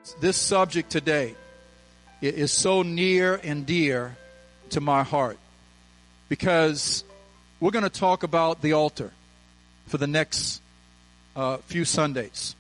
this subject today is so near and dear to my heart, because we're going to talk about the altar for the next few Sundays.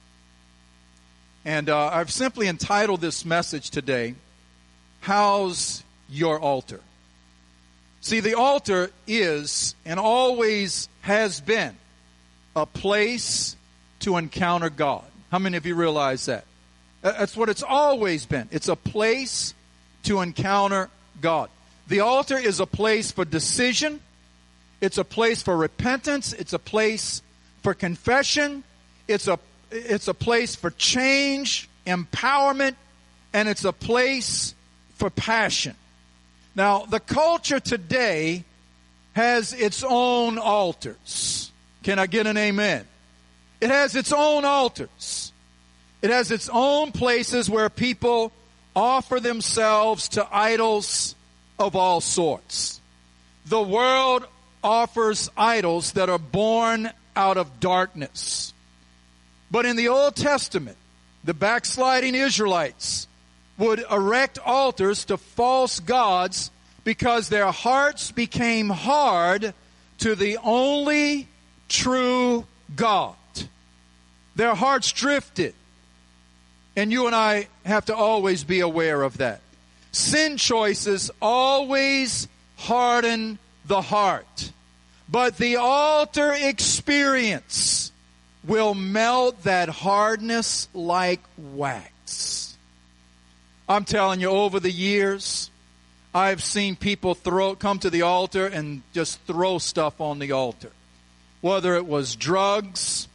And I've simply entitled this message today, How's Your Altar? See, the altar is and always has been a place to encounter God. How many of you realize that? That's what it's always been. It's a place to encounter God. The altar is a place for decision. It's a place for repentance. It's a place for confession. It's a place for change, empowerment, and it's a place for passion. Now, the culture today has its own altars. Can I get an amen? It has its own altars. It has its own places where people offer themselves to idols of all sorts. The world offers idols that are born out of darkness. But in the Old Testament, the backsliding Israelites would erect altars to false gods because their hearts became hard to the only true God. Their hearts drifted. And you and I have to always be aware of that. Sin choices always harden the heart. But the altar experience will melt that hardness like wax. I'm telling you, over the years, I've seen people come to the altar and just throw stuff on the altar. Whether it was drugs,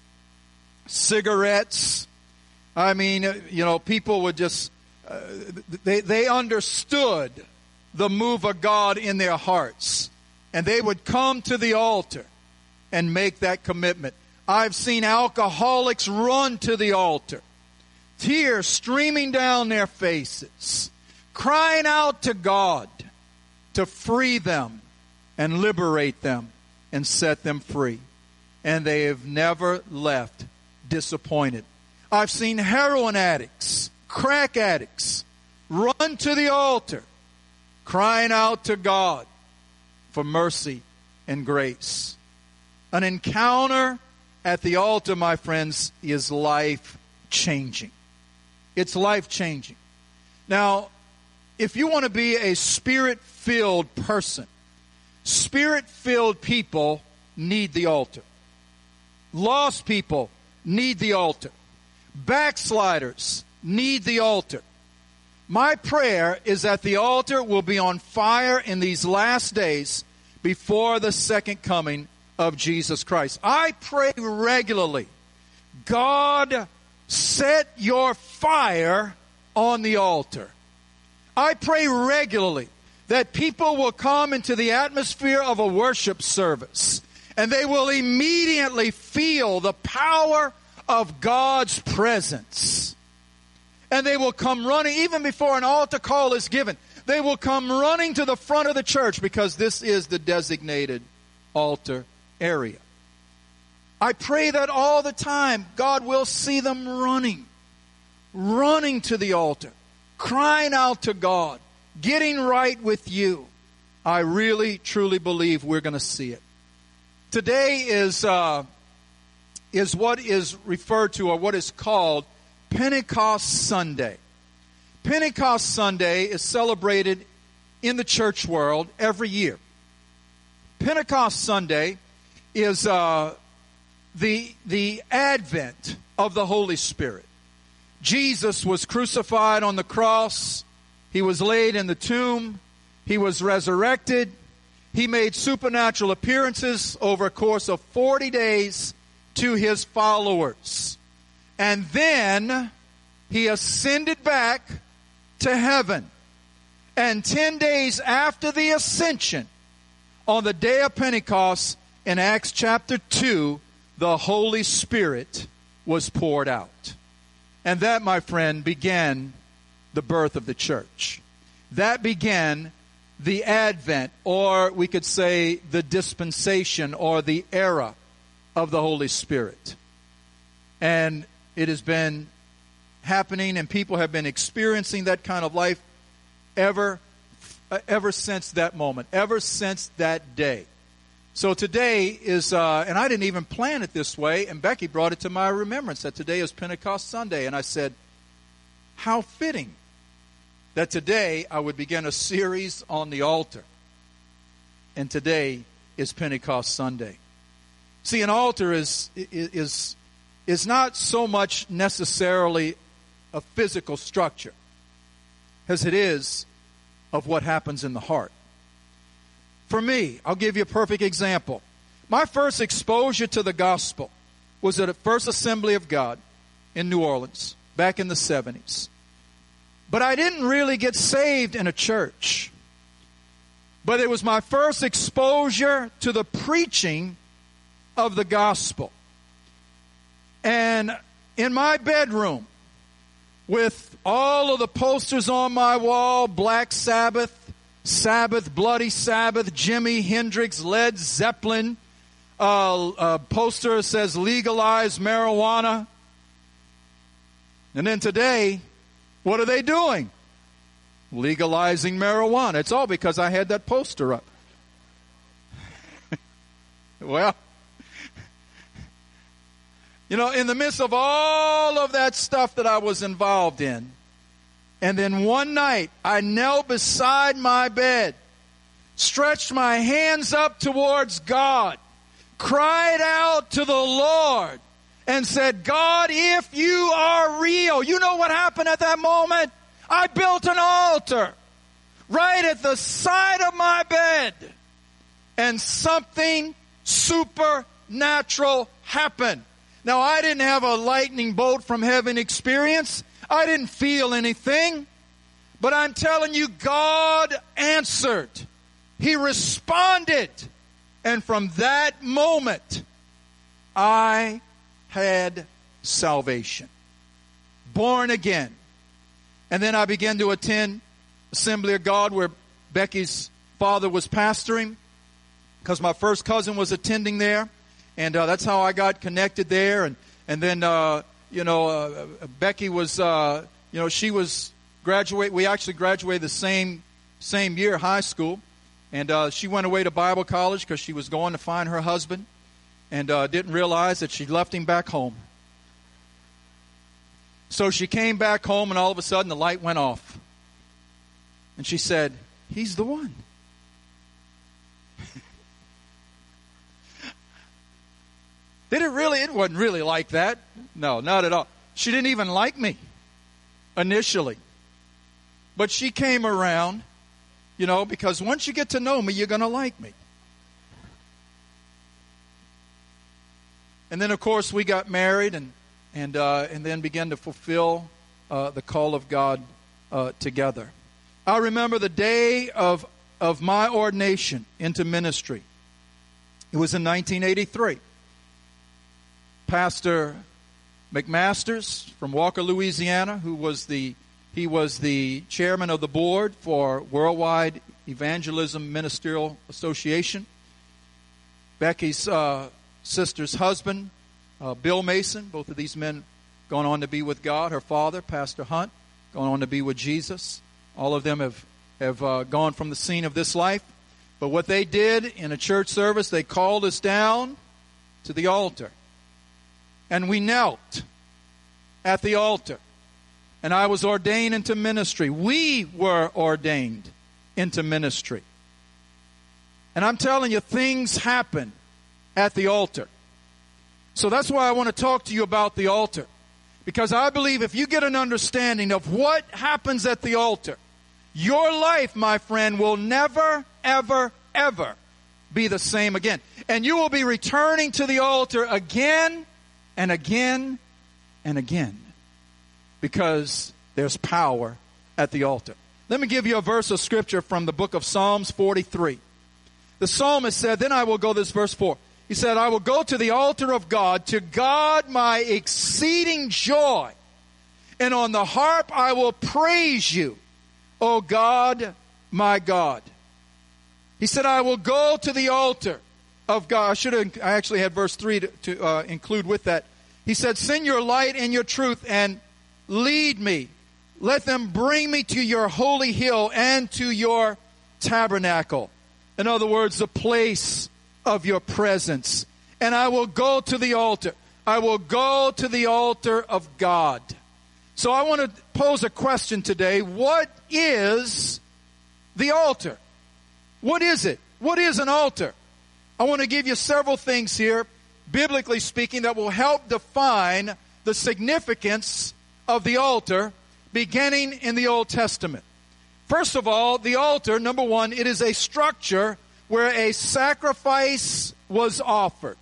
cigarettes. I mean, people would just, they understood the move of God in their hearts. And they would come to the altar and make that commitment. I've seen alcoholics run to the altar, tears streaming down their faces, crying out to God to free them and liberate them and set them free. And they have never left disappointed. I've seen heroin addicts, crack addicts run to the altar, crying out to God for mercy and grace. An encounter at the altar, my friends, is life-changing. It's life-changing. Now, if you want to be a Spirit-filled person, Spirit-filled people need the altar. Lost people need the altar. Backsliders need the altar. My prayer is that the altar will be on fire in these last days before the second coming of Jesus Christ. I pray regularly, God, set your fire on the altar. I pray regularly that people will come into the atmosphere of a worship service and they will immediately feel the power of God's presence. And they will come running, even before an altar call is given, they will come running to the front of the church because this is the designated altar area. I pray that all the time God will see them running to the altar, crying out to God, getting right with you. I really, truly believe we're going to see it. Today is what is referred to, or what is called, Pentecost Sunday. Pentecost Sunday is celebrated in the church world every year. Pentecost Sunday is the advent of the Holy Spirit. Jesus was crucified on the cross. He was laid in the tomb. He was resurrected. He made supernatural appearances over a course of 40 days to his followers. And then he ascended back to heaven. And 10 days after the ascension, on the day of Pentecost, in Acts chapter 2, the Holy Spirit was poured out. And that, my friend, began the birth of the church. That began the advent, or we could say the dispensation, or the era of the Holy Spirit. And it has been happening, and people have been experiencing that kind of life ever since that moment, ever since that day. So today is, and I didn't even plan it this way, and Becky brought it to my remembrance that today is Pentecost Sunday, and I said, how fitting that today I would begin a series on the altar, and today is Pentecost Sunday. See, an altar is not so much necessarily a physical structure as it is of what happens in the heart. For me, I'll give you a perfect example. My first exposure to the gospel was at a First Assembly of God in New Orleans back in the 70s. But I didn't really get saved in a church. But it was my first exposure to the preaching of the gospel. And in my bedroom, with all of the posters on my wall, Black Sabbath, Bloody Sabbath, Jimi Hendrix, Led Zeppelin, a poster says legalize marijuana. And then today, what are they doing? Legalizing marijuana. It's all because I had that poster up. Well, you know, in the midst of all of that stuff that I was involved in, and then one night I knelt beside my bed, stretched my hands up towards God, cried out to the Lord, and said, God, if you are real. You know what happened at that moment? I built an altar right at the side of my bed, and something supernatural happened. Now, I didn't have a lightning bolt from heaven experience. I didn't feel anything. But I'm telling you, God answered. He responded. And from that moment, I had salvation. Born again. And then I began to attend Assembly of God where Becky's father was pastoring, because my first cousin was attending there. And that's how I got connected there. And then, Becky was, she was graduate. We actually graduated the same year, high school. And she went away to Bible college because she was going to find her husband, and didn't realize that she left him back home. So she came back home, and all of a sudden the light went off. And she said, he's the one. Did it really? It wasn't really like that. No, not at all. She didn't even like me initially. But she came around, because once you get to know me, you're going to like me. And then, of course, we got married and then began to fulfill the call of God together. I remember the day of my ordination into ministry. It was in 1983. Pastor McMasters from Walker, Louisiana, he was the chairman of the board for Worldwide Evangelism Ministerial Association. Becky's sister's husband, Bill Mason, both of these men gone on to be with God. Her father, Pastor Hunt, gone on to be with Jesus. All of them have gone from the scene of this life. But what they did in a church service, they called us down to the altar. And we knelt at the altar. And I was ordained into ministry. We were ordained into ministry. And I'm telling you, things happen at the altar. So that's why I want to talk to you about the altar. Because I believe if you get an understanding of what happens at the altar, your life, my friend, will never, ever, ever be the same again. And you will be returning to the altar again and again and again, because there's power at the altar. Let me give you a verse of scripture from the book of Psalms 43. The psalmist said, then I will go, this verse 4. He said, I will go to the altar of God, to God my exceeding joy. And on the harp I will praise you, O God, my God. He said, I will go to the altar of God. I actually had verse 3 to include with that. He said, send your light and your truth. And lead me. Let them bring me to your holy hill and to your tabernacle. In other words, the place of your presence. And I will go to the altar. I will go to the altar of God. So I want to pose a question today. What is the altar? What is it? What is an altar? I want to give you several things here, biblically speaking, that will help define the significance of the altar beginning in the Old Testament. First of all, the altar, number one, it is a structure where a sacrifice was offered.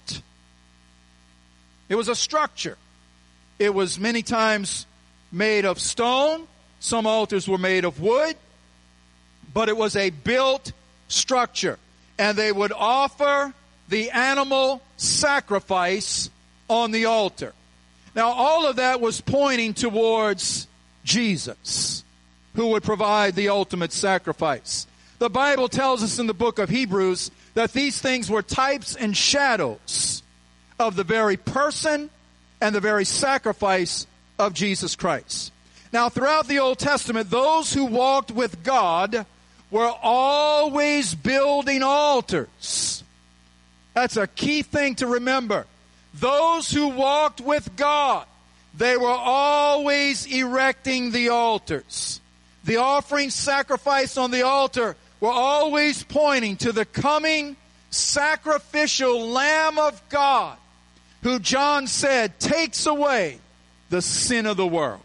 It was a structure. It was many times made of stone. Some altars were made of wood. But it was a built structure. And they would offer the animal sacrifice on the altar. Now, all of that was pointing towards Jesus, who would provide the ultimate sacrifice. The Bible tells us in the book of Hebrews that these things were types and shadows of the very person and the very sacrifice of Jesus Christ. Now, throughout the Old Testament, those who walked with God were always building altars. That's a key thing to remember. Those who walked with God, they were always erecting the altars. The offering sacrifice on the altar were always pointing to the coming sacrificial Lamb of God, who John said takes away the sin of the world.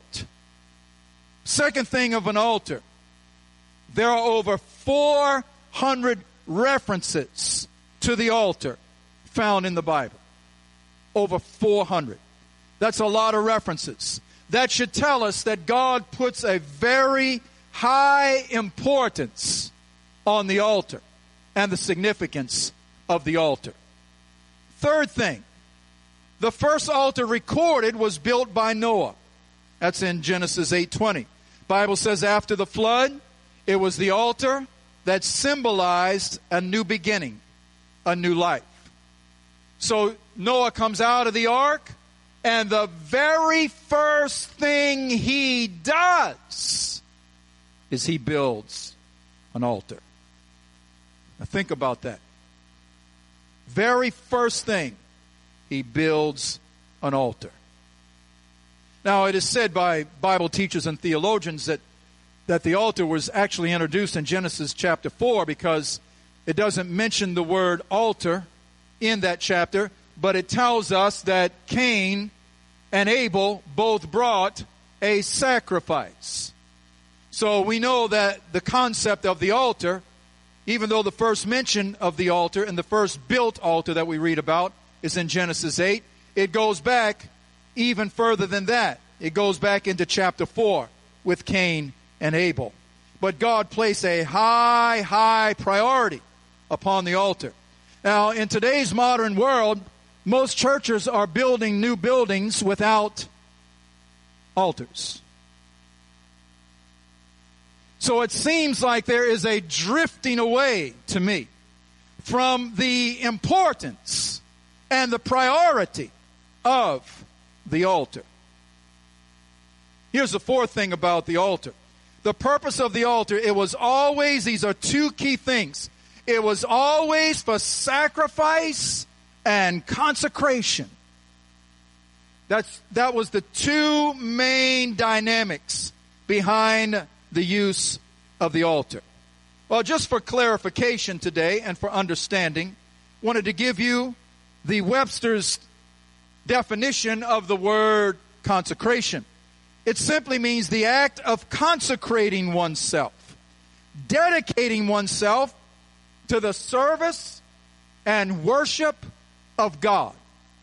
Second thing of an altar, there are over 400 references to the altar found in the Bible. Over 400. That's a lot of references. That should tell us that God puts a very high importance on the altar and the significance of the altar. Third thing, the first altar recorded was built by Noah. That's in Genesis 8:20. Bible says after the flood, it was the altar that symbolized a new beginning, a new life. So Noah comes out of the ark, and the very first thing he does is he builds an altar. Now think about that. Very first thing, he builds an altar. Now it is said by Bible teachers and theologians that the altar was actually introduced in Genesis chapter 4 because it doesn't mention the word altar in that chapter, but it tells us that Cain and Abel both brought a sacrifice. So we know that the concept of the altar, even though the first mention of the altar and the first built altar that we read about is in Genesis 8, it goes back even further than that. It goes back into chapter 4 with Cain and Abel. But God placed a high priority upon the altar. Now, in today's modern world, most churches are building new buildings without altars. So it seems like there is a drifting away to me from the importance and the priority of the altar. Here's the fourth thing about the altar. The purpose of the altar, it was always, these are two key things. It was always for sacrifice and consecration. That was the two main dynamics behind the use of the altar. Well, just for clarification today and for understanding, I wanted to give you the Webster's definition of the word consecration. It simply means the act of consecrating oneself, dedicating oneself to the service and worship of God.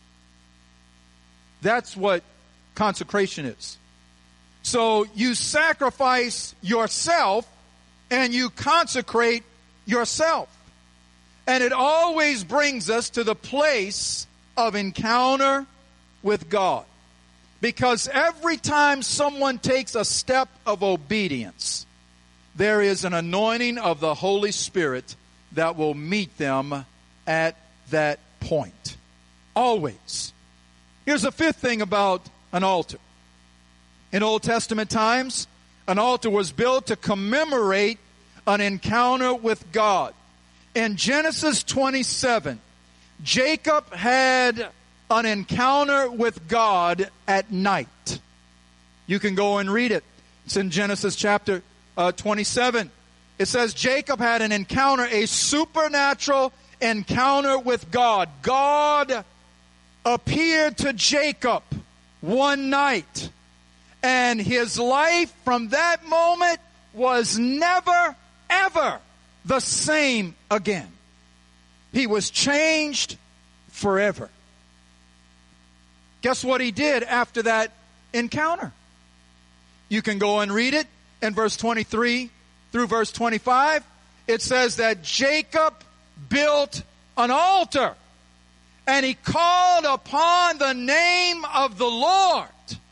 That's what consecration is. So you sacrifice yourself and you consecrate yourself. And it always brings us to the place of encounter with God. Because every time someone takes a step of obedience, there is an anointing of the Holy Spirit that will meet them at that point. Always. Here's the fifth thing about an altar. In Old Testament times, an altar was built to commemorate an encounter with God. In Genesis 27, Jacob had an encounter with God at night. You can go and read it. It's in Genesis chapter 27. It says Jacob had an encounter, a supernatural encounter with God. God appeared to Jacob one night, and his life from that moment was never, ever the same again. He was changed forever. Guess what he did after that encounter? You can go and read it in verse 23 through verse 25. It says that Jacob built an altar, and he called upon the name of the Lord.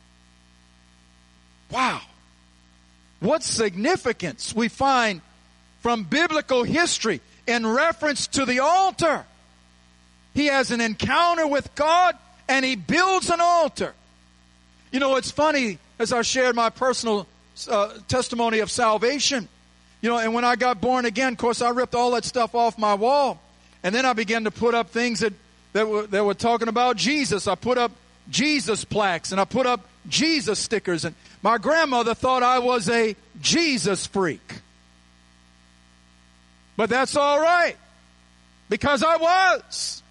Wow. What significance we find from biblical history in reference to the altar. He has an encounter with God, and he builds an altar. You know, it's funny, as I shared my personal testimony of salvation, you know, and when I got born again, of course, I ripped all that stuff off my wall. And then I began to put up things that were talking about Jesus. I put up Jesus plaques, and I put up Jesus stickers. And my grandmother thought I was a Jesus freak. But that's all right, because I was.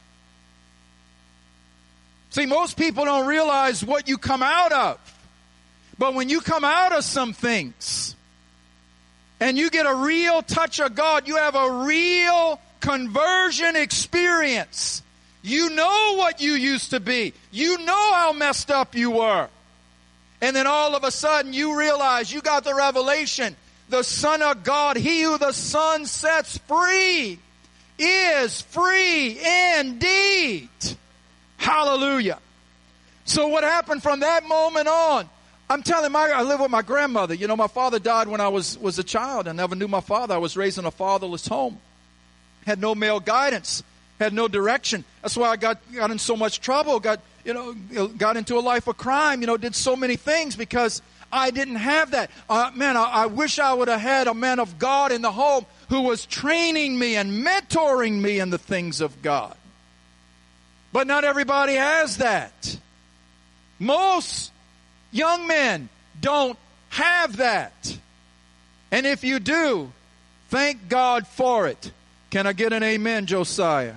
See, most people don't realize what you come out of. But when you come out of some things and you get a real touch of God, you have a real conversion experience. You know what you used to be. You know how messed up you were. And then all of a sudden you realize, you got the revelation, the Son of God, he who the Son sets free is free indeed. Hallelujah. So what happened from that moment on? I'm telling you, I live with my grandmother. You know, my father died when I was a child. I never knew my father. I was raised in a fatherless home. Had no male guidance. Had no direction. That's why I got in so much trouble. Got into a life of crime. You know, did so many things because I didn't have that. I wish I would have had a man of God in the home who was training me and mentoring me in the things of God. But not everybody has that. Most young men don't have that. And if you do, thank God for it. Can I get an amen, Josiah?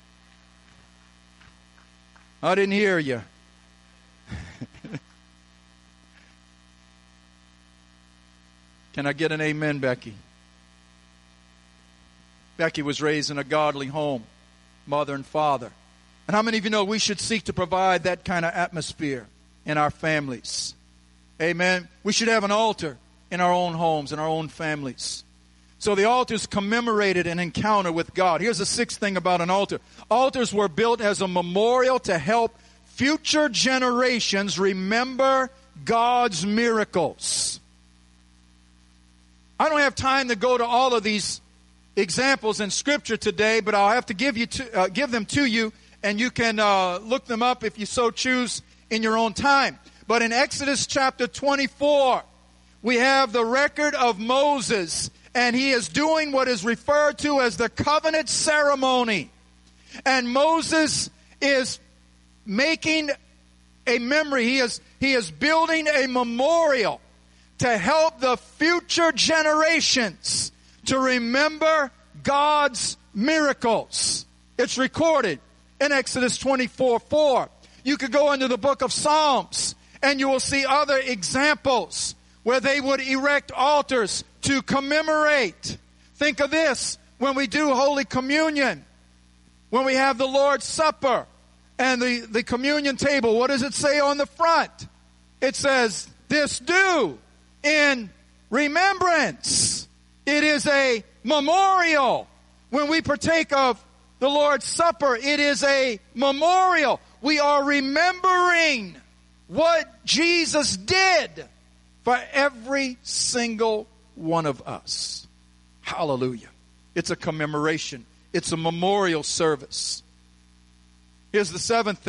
I didn't hear you. Can I get an amen, Becky? Becky was raised in a godly home, mother and father. And how many of you know we should seek to provide that kind of atmosphere in our families? Amen. We should have an altar in our own homes, in our own families. So the altars commemorated an encounter with God. Here's the sixth thing about an altar. Altars were built as a memorial to help future generations remember God's miracles. I don't have time to go to all of these examples in Scripture today, but I'll have to give them to you, and you can look them up if you so choose in your own time. But in Exodus chapter 24, we have the record of Moses, and he is doing what is referred to as the covenant ceremony. And Moses is making a memory. He is building a memorial to help the future generations to remember God's miracles. It's recorded in Exodus 24:4. You could go into the book of Psalms and you will see other examples where they would erect altars to commemorate. Think of this, when we do Holy Communion, when we have the Lord's Supper and the communion table, what does it say on the front? It says, "This do in remembrance." It is a memorial. When we partake of the Lord's Supper, it is a memorial. We are remembering what Jesus did for every single one of us. Hallelujah. It's a commemoration. It's a memorial service. Here's the seventh thing.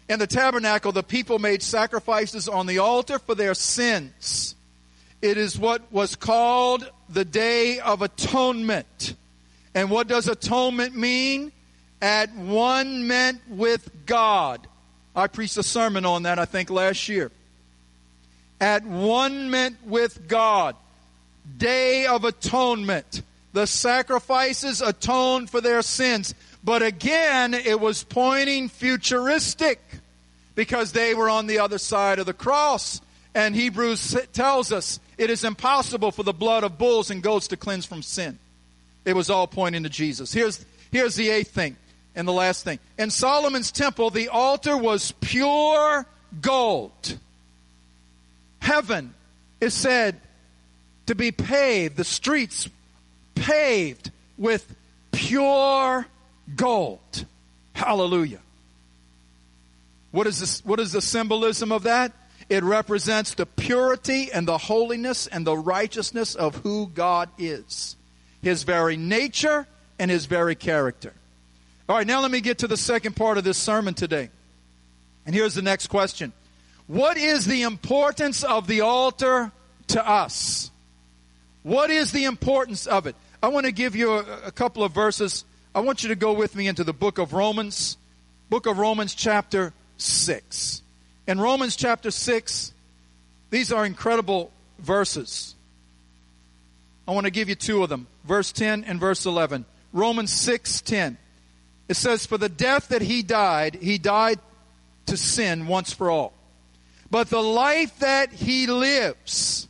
In the tabernacle, the people made sacrifices on the altar for their sins. It is what was called the Day of Atonement. And what does atonement mean? At one-ment with God. I preached a sermon on that, I think, last year. At one-ment with God. Day of Atonement. The sacrifices atoned for their sins. But again, it was pointing futuristic because they were on the other side of the cross. And Hebrews tells us it is impossible for the blood of bulls and goats to cleanse from sin. It was all pointing to Jesus. Here's the eighth thing and the last thing. In Solomon's temple, the altar was pure gold. Heaven is said to be paved, the streets paved with pure gold. Hallelujah. What is this? What is the symbolism of that? It represents the purity and the holiness and the righteousness of who God is. His very nature and His very character. All right, now let me get to the second part of this sermon today. And here's the next question. What is the importance of the altar to us? What is the importance of it? I want to give you a couple of verses. I want you to go with me into the book of Romans chapter 6. In Romans chapter 6, these are incredible verses. I want to give you two of them, verse 10 and verse 11. Romans 6:10. It says, for the death that he died to sin once for all. But the life that he lives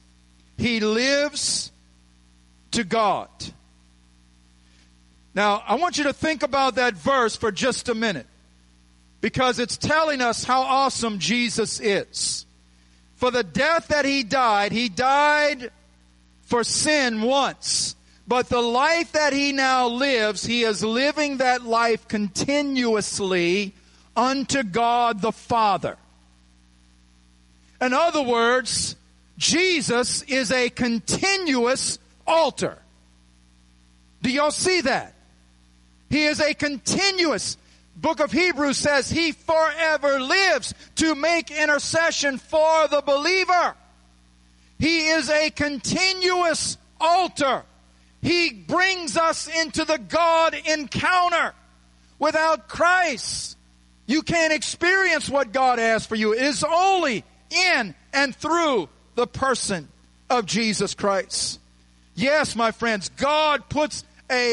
to God. Now, I want you to think about that verse for just a minute, because it's telling us how awesome Jesus is. For the death that he died for sin once. But the life that he now lives, he is living that life continuously unto God the Father. In other words, Jesus is a continuous altar. Do y'all see that? He is a continuous. Book of Hebrews says he forever lives to make intercession for the believer. He is a continuous altar. He brings us into the God encounter. Without Christ, you can't experience what God has for you. It is only in and through the person of Jesus Christ. Yes, my friends, God puts a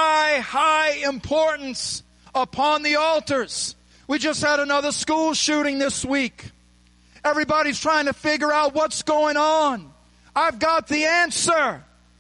high importance upon the altars. We just had another school shooting this week. Everybody's trying to figure out what's going on. I've got the answer.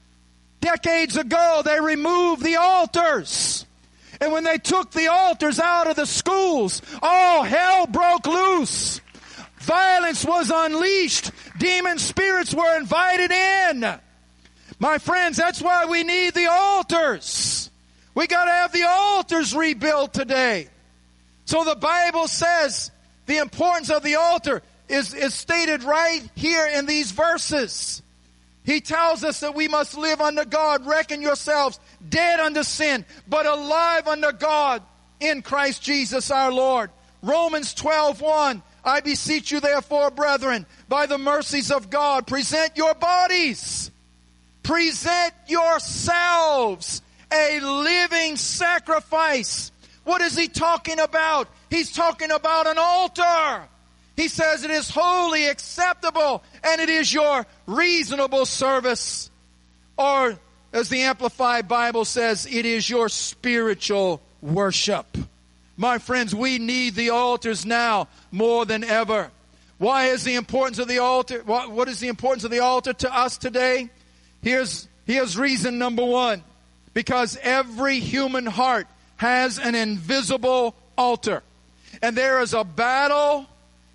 Decades ago, they removed the altars. And when they took the altars out of the schools, all hell broke loose. Violence was unleashed. Demon spirits were invited in. My friends, that's why we need the altars. We got to have the altars rebuilt today. So the Bible says the importance of the altar is stated right here in these verses. He tells us that we must live unto God. Reckon yourselves dead unto sin, but alive unto God in Christ Jesus our Lord. Romans 12:1. I beseech you therefore, brethren, by the mercies of God, present your bodies. Present yourselves a living sacrifice. What is he talking about? He's talking about an altar. He says it is wholly acceptable and it is your reasonable service. Or, as the Amplified Bible says, it is your spiritual worship. My friends, we need the altars now more than ever. Why is the importance of the altar? What is the importance of the altar to us today? Here's reason number one. Because every human heart has an invisible altar. And there is a battle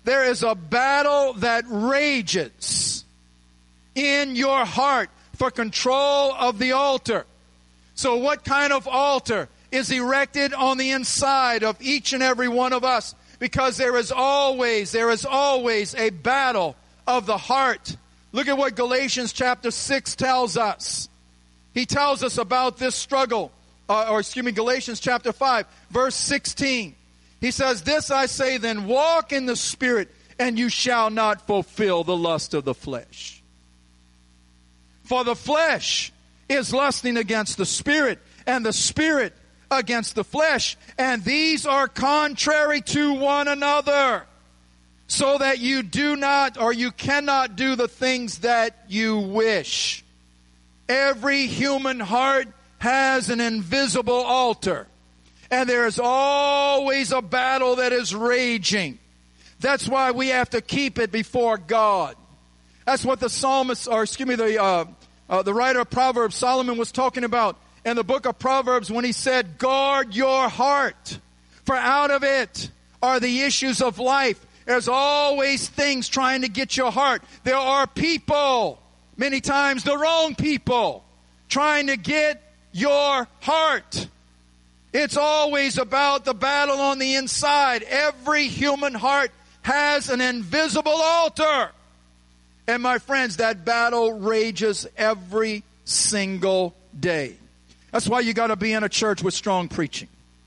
that rages in your heart for control of the altar. So what kind of altar is erected on the inside of each and every one of us? Because there is always a battle of the heart. Look at what Galatians chapter 6 tells us. He tells us about this struggle. Galatians chapter 5, verse 16. He says, this I say then, walk in the Spirit, and you shall not fulfill the lust of the flesh. For the flesh is lusting against the Spirit, and the Spirit against the flesh, and these are contrary to one another, so that you do not, or you cannot do the things that you wish. Every human heart has an invisible altar, and there is always a battle that is raging. That's why we have to keep it before God. That's what the psalmist, or excuse me, the writer of Proverbs, Solomon, was talking about in the book of Proverbs when he said, guard your heart, for out of it are the issues of life. There's always things trying to get your heart. There are people, many times the wrong people, trying to get your heart. It's always about the battle on the inside. Every human heart has an invisible altar. And my friends, that battle rages every single day. That's why you got to be in a church with strong preaching.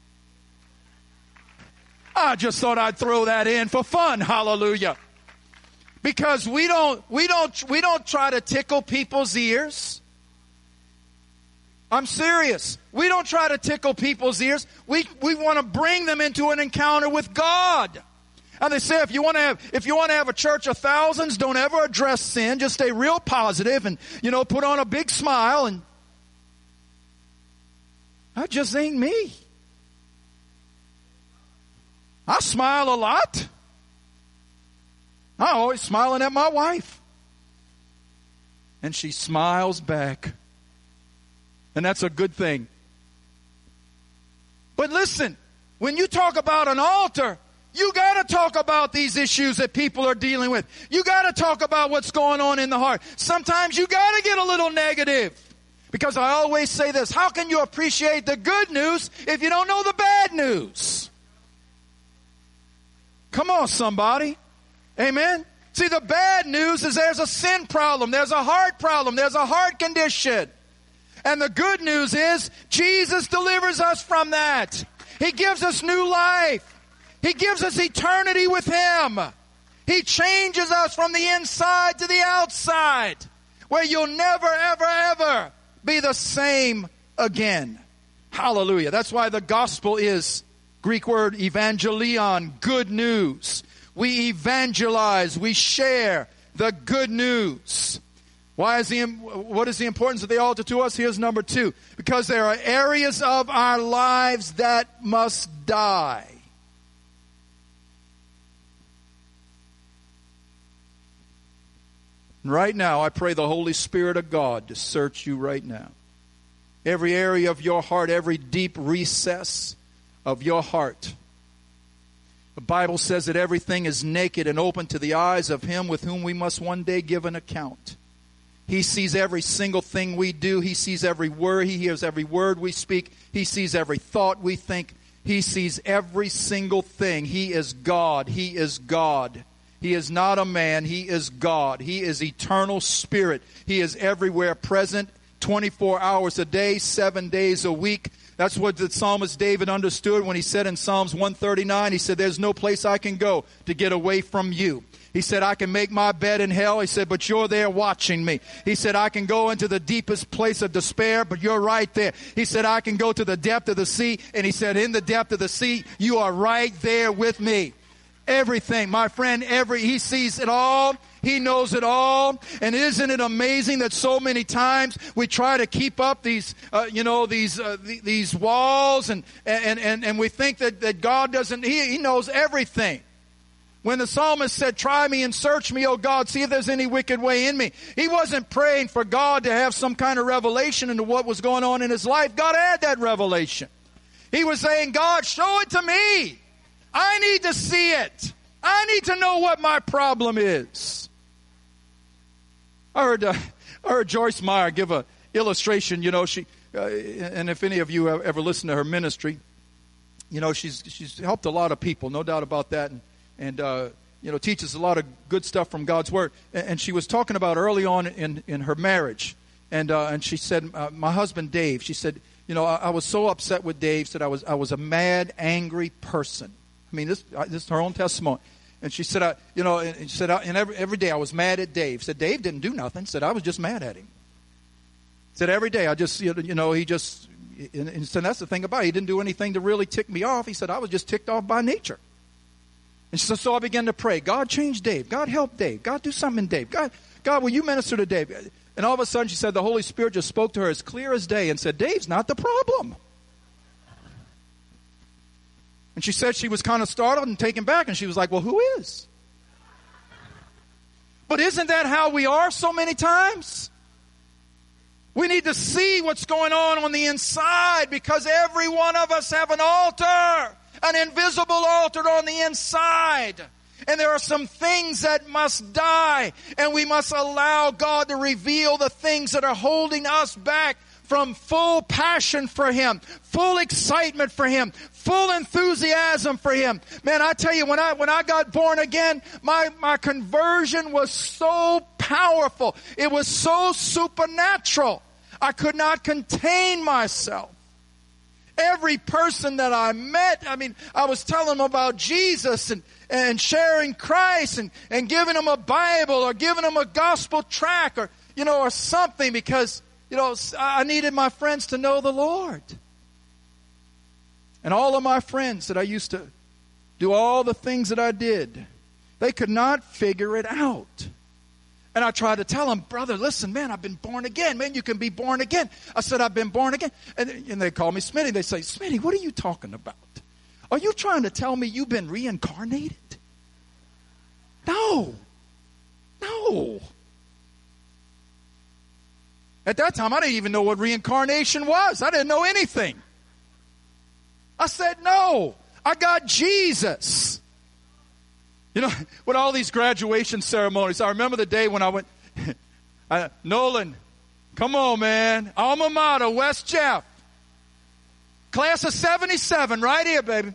I just thought I'd throw that in for fun. Hallelujah. Because we don't try to tickle people's ears. I'm serious. We don't try to tickle people's ears. We want to bring them into an encounter with God. And they say if you want to have a church of thousands, don't ever address sin. Just stay real positive and, put on a big smile. And that just ain't me. I smile a lot. I'm always smiling at my wife. And she smiles back. And that's a good thing. But listen, when you talk about an altar, you got to talk about these issues that people are dealing with. You got to talk about what's going on in the heart. Sometimes you got to get a little negative. Because I always say this, how can you appreciate the good news if you don't know the bad news? Come on, somebody. Amen? See, the bad news is there's a sin problem. There's a heart problem. There's a heart condition. And the good news is Jesus delivers us from that. He gives us new life. He gives us eternity with Him. He changes us from the inside to the outside, where you'll never, ever, ever be the same again. Hallelujah. That's why the gospel is Greek word evangelion, good news. We evangelize, we share the good news. What is the importance of the altar to us? Here's number 2. Because there are areas of our lives that must die. And right now, I pray the Holy Spirit of God to search you right now. Every area of your heart, every deep recess of your heart. The Bible says that everything is naked and open to the eyes of Him with whom we must one day give an account. He sees every single thing we do. He sees every word. He hears every word we speak. He sees every thought we think. He sees every single thing. He is God. He is God. He is not a man. He is God. He is eternal spirit. He is everywhere present, 24 hours a day, 7 days a week. That's what the psalmist David understood when he said in Psalms 139, he said, there's no place I can go to get away from you. He said, I can make my bed in hell. He said, but you're there watching me. He said, I can go into the deepest place of despair, but you're right there. He said, I can go to the depth of the sea. And he said, in the depth of the sea, you are right there with me. Everything, my friend, he sees it all. He knows it all. And isn't it amazing that so many times we try to keep up these walls and we think that God doesn't, He knows everything. When the psalmist said, try me and search me, O God, see if there's any wicked way in me. He wasn't praying for God to have some kind of revelation into what was going on in his life. God had that revelation. He was saying, God, show it to me. I need to see it. I need to know what my problem is. I heard Joyce Meyer give an illustration. She, and if any of you have ever listened to her ministry, she's helped a lot of people, no doubt about that. And teaches a lot of good stuff from God's Word. And she was talking about early on in her marriage. And she said, my husband Dave, she said, I was so upset with Dave, said I was a mad, angry person. I mean, this is her own testimony. And she said, every day I was mad at Dave. Said, Dave didn't do nothing. Said, I was just mad at him. Said, every day I just, he just, and said, that's the thing about it. He didn't do anything to really tick me off. He said, I was just ticked off by nature. And she said, so I began to pray. God, change Dave. God, help Dave. God, do something in Dave. God, will you minister to Dave? And all of a sudden, she said, the Holy Spirit just spoke to her as clear as day and said, Dave's not the problem. And she said she was kind of startled and taken back, and she was like, well, who is? But isn't that how we are so many times? We need to see what's going on the inside, because every one of us have an altar, an invisible altar on the inside. And there are some things that must die, and we must allow God to reveal the things that are holding us back from full passion for Him, full excitement for Him, full enthusiasm for Him. Man, I tell you, when I got born again, my conversion was so powerful. It was so supernatural. I could not contain myself. Every person that I met, I was telling them about Jesus and sharing Christ and giving them a Bible or giving them a gospel tract or something, because I needed my friends to know the Lord. And all of my friends that I used to do all the things that I did, they could not figure it out. And I tried to tell them, brother, listen, man, I've been born again. Man, you can be born again. I said, I've been born again. And they call me Smitty. They say, Smitty, what are you talking about? Are you trying to tell me you've been reincarnated? No. At that time, I didn't even know what reincarnation was. I didn't know anything. I said, no, I got Jesus. With all these graduation ceremonies, I remember the day when I went, Nolan, come on, man. Alma mater, West Jeff. Class of 77, right here, baby.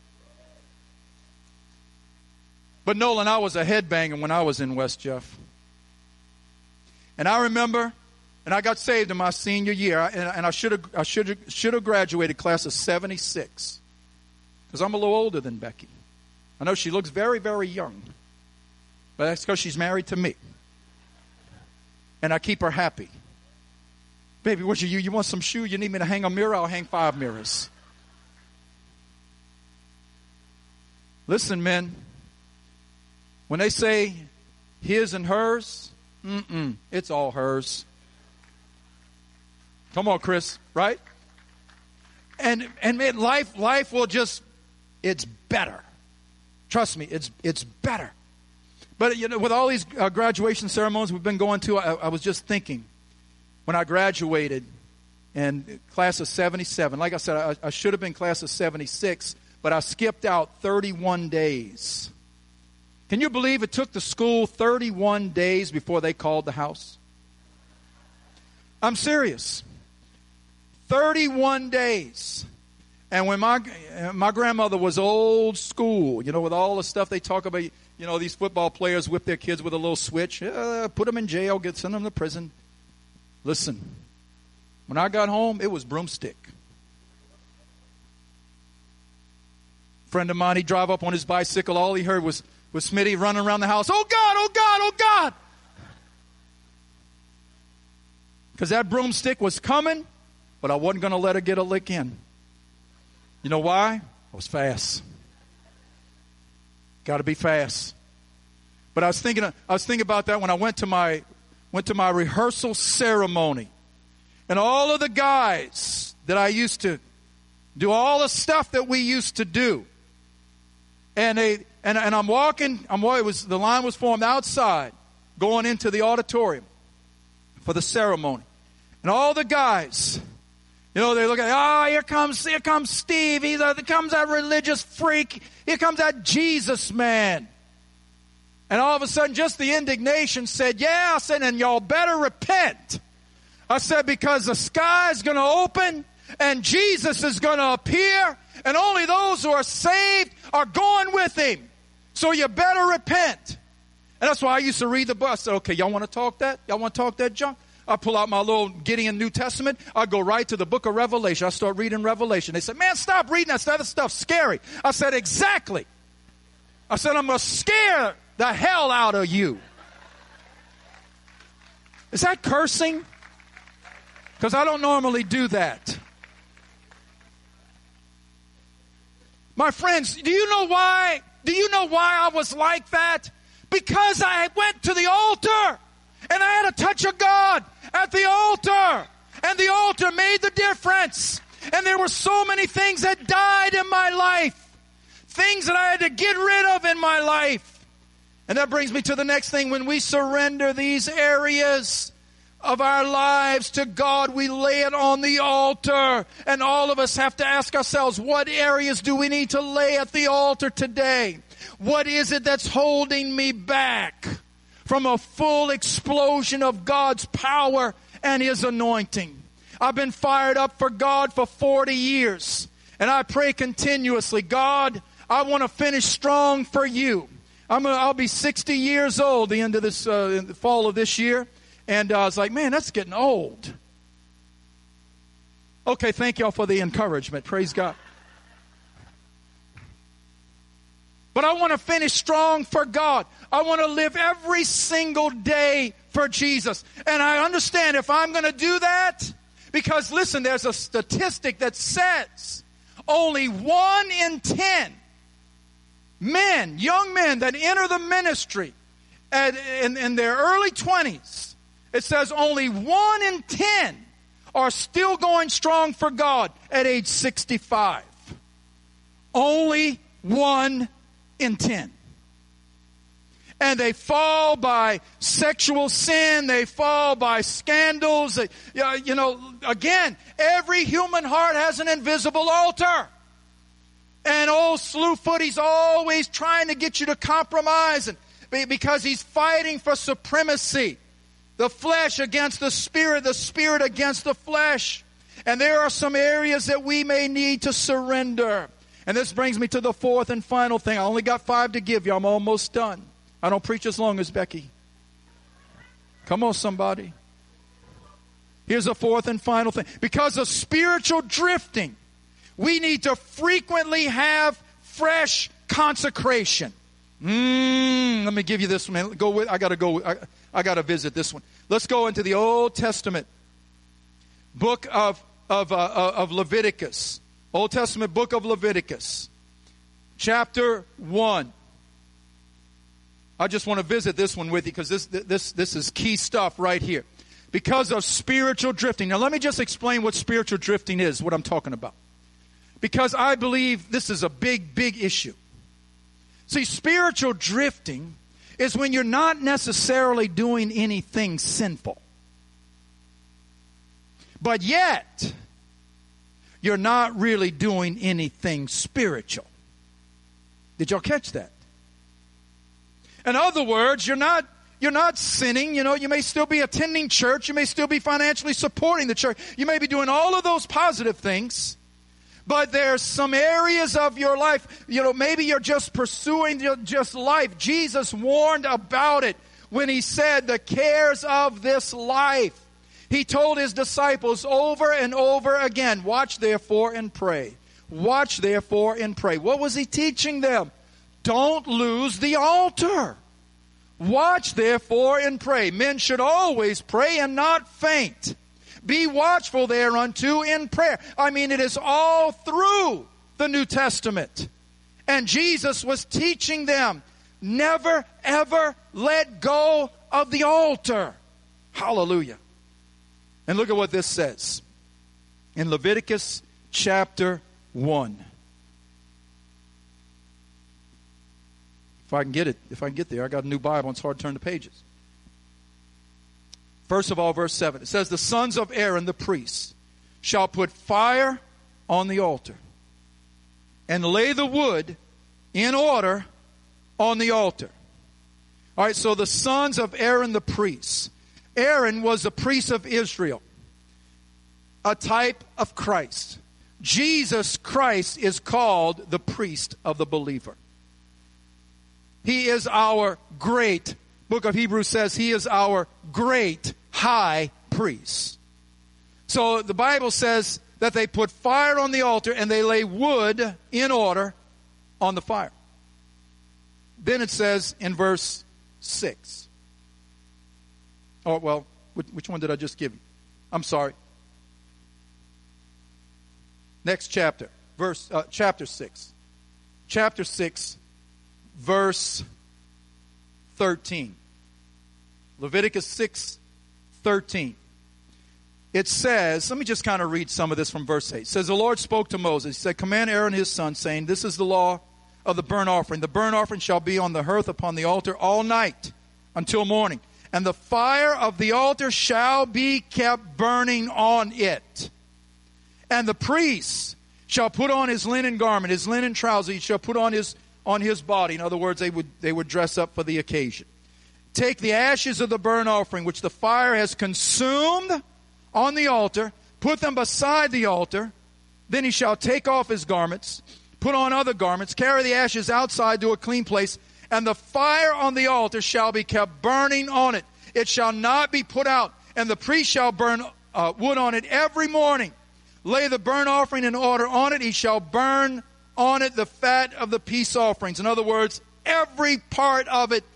But Nolan, I was a headbanger when I was in West Jeff. And I remember, and I got saved in my senior year, and I should have graduated class of 76, because I'm a little older than Becky. I know she looks very, very young, but that's because she's married to me. And I keep her happy. Baby, what you want some shoe? You need me to hang a mirror? I'll hang 5 mirrors. Listen, men, when they say his and hers, it's all hers. Come on, Chris, right? And man, life will just, it's better. Trust me, it's better. But with all these graduation ceremonies we've been going to, I was just thinking, when I graduated in class of 77, like I said, I should have been class of 76, but I skipped out 31 days. Can you believe it took the school 31 days before they called the house? I'm serious. 31 days. And when my grandmother was old school, with all the stuff they talk about, these football players whip their kids with a little switch, put them in jail, send them to prison. Listen, when I got home, it was broomstick. A friend of mine, he drove up on his bicycle. All he heard was Smitty running around the house. Oh, God, oh, God, oh, God. Because that broomstick was coming, but I wasn't going to let her get a lick in. You know why? I was fast. Got to be fast. But I was thinking about that when I went to my rehearsal ceremony, and all of the guys that I used to do all the stuff that we used to do, and I'm walking. The line was formed outside, going into the auditorium for the ceremony, and all the guys. They look at, here comes Steve. Here comes that religious freak. Here comes that Jesus man. And all of a sudden, just the indignation said, I said, and y'all better repent. I said, because the sky's going to open and Jesus is going to appear, and only those who are saved are going with him. So you better repent. And that's why I used to read the book. I said, okay, y'all want to talk that? Y'all want to talk that junk? I pull out my little Gideon New Testament. I go right to the book of Revelation. I start reading Revelation. They said, man, stop reading that stuff. That stuff's scary. I said, exactly. I said, I'm going to scare the hell out of you. Is that cursing? Because I don't normally do that. My friends, do you know why? Do you know why I was like that? Because I went to the altar and I had a touch of God at the altar. And the altar made the difference. And there were so many things that died in my life. Things that I had to get rid of in my life. And that brings me to the next thing. When we surrender these areas of our lives to God, we lay it on the altar. And all of us have to ask ourselves, what areas do we need to lay at the altar today? What is it that's holding me back from a full explosion of God's power and His anointing? I've been fired up for God for 40 years. And I pray continuously, God, I want to finish strong for you. I'll be 60 years old the end of this, in the fall of this year. And I was like, man, that's getting old. Okay, thank y'all for the encouragement. Praise God. But I want to finish strong for God. I want to live every single day for Jesus. And I understand if I'm going to do that, because listen, there's a statistic that says only 1 in 10 men, young men that enter the ministry in their early 20s, it says only 1 in 10 are still going strong for God at age 65. Only 1 in 10. And they fall by sexual sin. They fall by scandals. Again, every human heart has an invisible altar. And old Slewfoot, he's always trying to get you to compromise, and because he's fighting for supremacy. The flesh against the spirit against the flesh. And there are some areas that we may need to surrender. And this brings me to the fourth and final thing. I only got 5 to give you. I'm almost done. I don't preach as long as Becky. Come on, somebody. Here's the fourth and final thing. Because of spiritual drifting, we need to frequently have fresh consecration. Let me give you this one. I got to visit this one. Let's go into the Old Testament book of Leviticus. Old Testament book of Leviticus, chapter 1. I just want to visit this one with you because this is key stuff right here. Because of spiritual drifting. Now let me just explain what spiritual drifting is, what I'm talking about. Because I believe this is a big, big issue. See, spiritual drifting is when you're not necessarily doing anything sinful. But yet, you're not really doing anything spiritual. Did y'all catch that? In other words, you're not sinning. You may still be attending church. You may still be financially supporting the church. You may be doing all of those positive things. But there's some areas of your life, maybe you're just pursuing just life. Jesus warned about it when He said the cares of this life. He told His disciples over and over again, watch therefore and pray. Watch therefore and pray. What was He teaching them? Don't lose the altar. Watch therefore and pray. Men should always pray and not faint. Be watchful thereunto in prayer. It is all through the New Testament. And Jesus was teaching them, never ever let go of the altar. Hallelujah. And look at what this says. In Leviticus chapter 1. If I can get there. I got a new Bible. It's hard to turn the pages. First of all, verse 7. It says, the sons of Aaron, the priests, shall put fire on the altar and lay the wood in order on the altar. All right, so the sons of Aaron, the priests. Aaron was the priest of Israel, a type of Christ. Jesus Christ is called the priest of the believer. He is our great, book of Hebrews says, He is our great high priest. So the Bible says that they put fire on the altar and they lay wood in order on the fire. then it says in verse 6. Oh, well, which one did I just give you? I'm sorry. Next chapter, chapter 6. Chapter 6, verse 13. Leviticus 6:13. It says, let me just kind of read some of this from verse 8. It says, the Lord spoke to Moses. He said, command Aaron his son, saying, this is the law of the burnt offering. The burnt offering shall be on the hearth upon the altar all night until morning. And the fire of the altar shall be kept burning on it. And the priest shall put on his linen garment, his linen trousers, he shall put on his body. In other words, they would dress up for the occasion. Take the ashes of the burnt offering, which the fire has consumed on the altar, put them beside the altar. Then he shall take off his garments, put on other garments, carry the ashes outside to a clean place, and the fire on the altar shall be kept burning on it. It shall not be put out, and the priest shall burn wood on it every morning. Lay the burnt offering in order on it. He shall burn on it the fat of the peace offerings. In other words, every part of it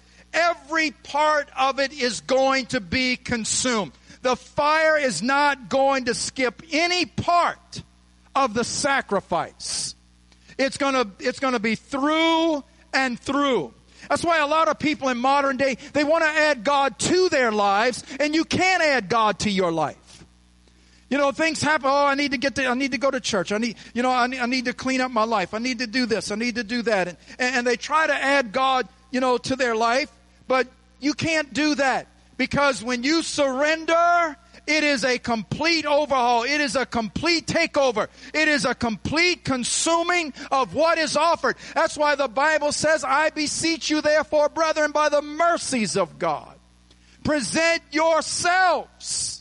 is going to be consumed. The fire is not going to skip any part of the sacrifice. It's going to be through and through. That's why a lot of people in modern day, they want to add God to their lives, and you can't add God to your life. You know, things happen. Oh, I need to go to church. I need to clean up my life. I need to do this. I need to do that. And they try to add God, to their life, but you can't do that. Because when you surrender, it is a complete overhaul. It is a complete takeover. It is a complete consuming of what is offered. That's why the Bible says, I beseech you therefore, brethren, by the mercies of God, present yourselves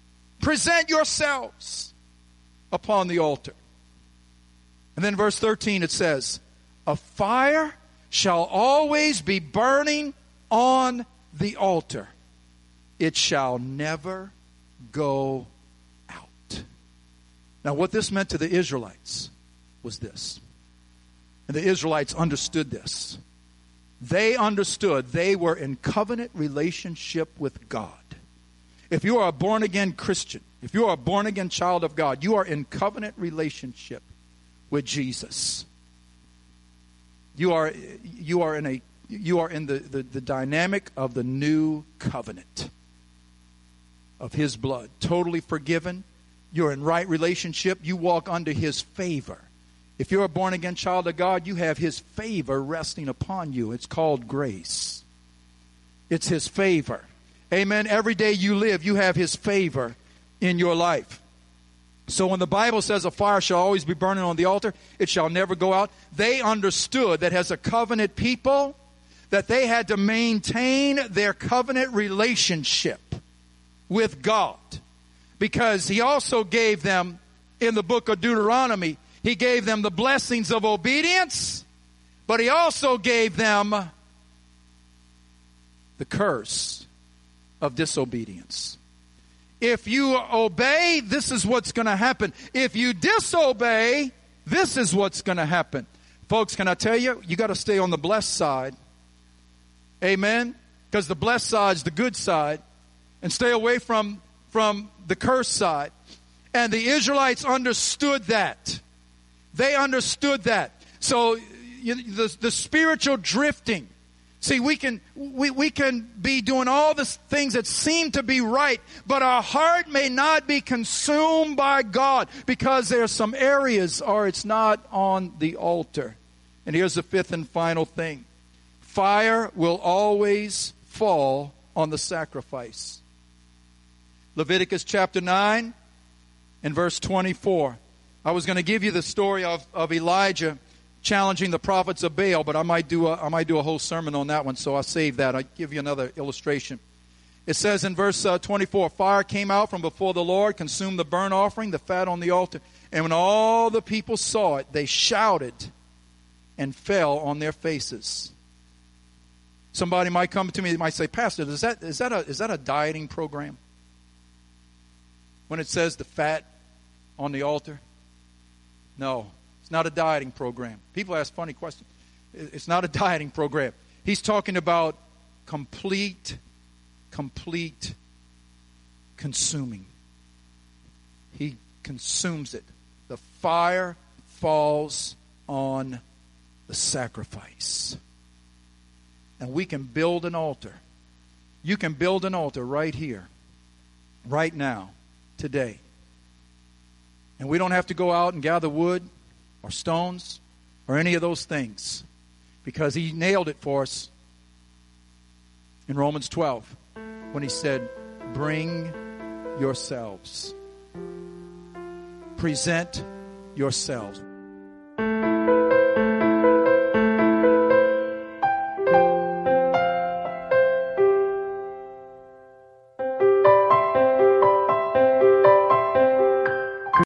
upon the altar. And then verse 13 it says, a fire shall always be burning on the altar. It shall never go out. Now what this meant to the Israelites was this. And the Israelites understood this. They understood they were in covenant relationship with God. If you are a born-again Christian, if you are a born-again child of God, you are in covenant relationship with Jesus. You are in the dynamic of the new covenant of His blood. Totally forgiven. You're in right relationship. You walk under His favor. If you're a born-again child of God, you have His favor resting upon you. It's called grace. It's His favor. Amen. Every day you live, you have His favor in your life. So when the Bible says a fire shall always be burning on the altar, it shall never go out, they understood that as a covenant people, that they had to maintain their covenant relationship with God. Because He also gave them, in the book of Deuteronomy, He gave them the blessings of obedience, but He also gave them the curse of disobedience. If you obey, this is what's going to happen. If you disobey, this is what's going to happen. Folks, can I tell you, you got to stay on the blessed side. Amen? Because the blessed side is the good side. And stay away from the cursed side. And the Israelites understood that. They understood that. So the spiritual drifting. See, we can be doing all the things that seem to be right, but our heart may not be consumed by God because there are some areas or it's not on the altar. And here's the fifth and final thing. Fire will always fall on the sacrifice. Leviticus chapter 9 and verse 24. I was going to give you the story of Elijah challenging the prophets of Baal, but I might do a whole sermon on that one, so I'll save that. I'll give you another illustration. It says in verse 24, fire came out from before the Lord, consumed the burnt offering, the fat on the altar. And when all the people saw it, they shouted and fell on their faces. Somebody might come to me and might say, Pastor, is that a dieting program? When it says the fat on the altar? No. It's not a dieting program. People ask funny questions. It's not a dieting program. He's talking about complete consuming. He consumes it. The fire falls on the sacrifice. And we can build an altar. You can build an altar right here, right now, today. And we don't have to go out and gather wood or stones or any of those things, because he nailed it for us in Romans 12 when he said, bring yourselves. Present yourselves.